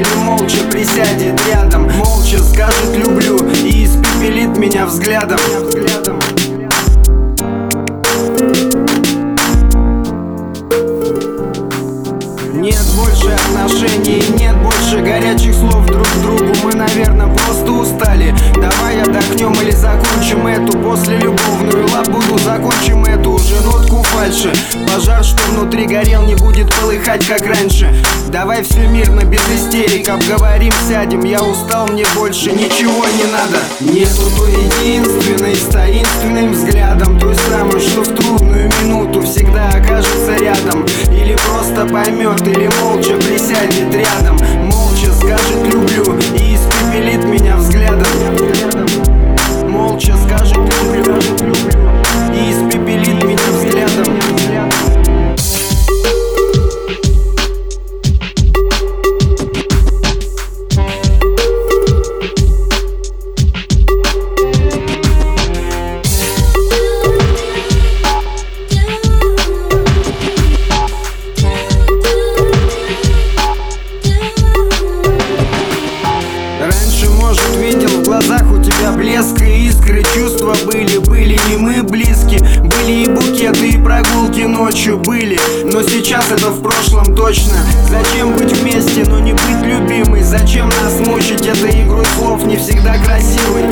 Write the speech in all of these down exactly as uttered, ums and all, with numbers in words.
или молча присядет рядом. Молча скажет люблю и испепелит меня взглядом. Нет больше отношений, нет больше горячих слов друг к другу. Мы, наверное, просто устали. Давай отдохнем или закончим эту послелюбовную лабуду. Закончим эту уже нотку фальши. Пожар, что внутри горел, не будет полыхать, как раньше. Давай все мирно, без истерик, обговорим, сядем. Я устал, мне больше ничего не надо. Нету той единственной с таинственным взглядом, той самой, что в трудную минуту всегда окажется рядом. Или просто поймет, или молча присядет рядом. Молча скажет люблю и испепелит меня взглядом. Молча скажет люблю и испепелит меня взглядом. Может, видел в глазах у тебя блеск и искры. Чувства были, были и мы близки. Были и букеты, и прогулки ночью были. Но сейчас это в прошлом точно. Зачем быть вместе, но не быть любимой? Зачем нас мучить этой игрой слов, не всегда красивой?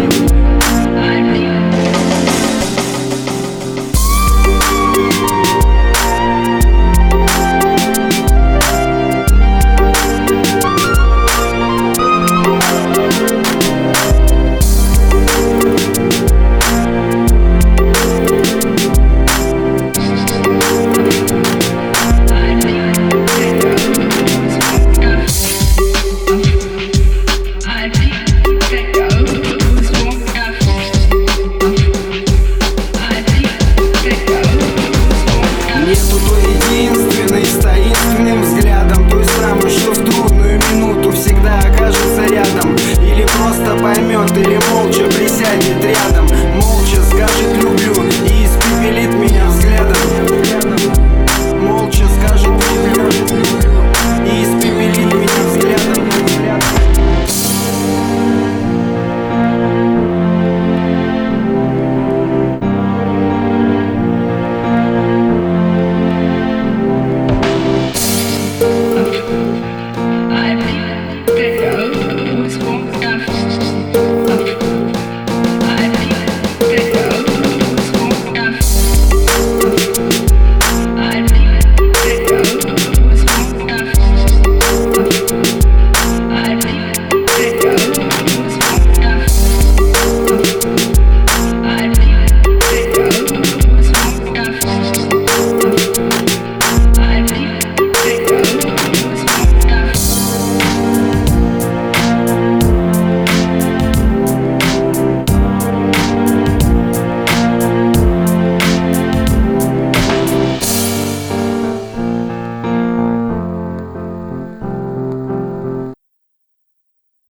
Нету той единственной с таинственным взглядом, той самой, что в трудную минуту всегда окажется рядом. Или просто поймет, или молча присядет рядом.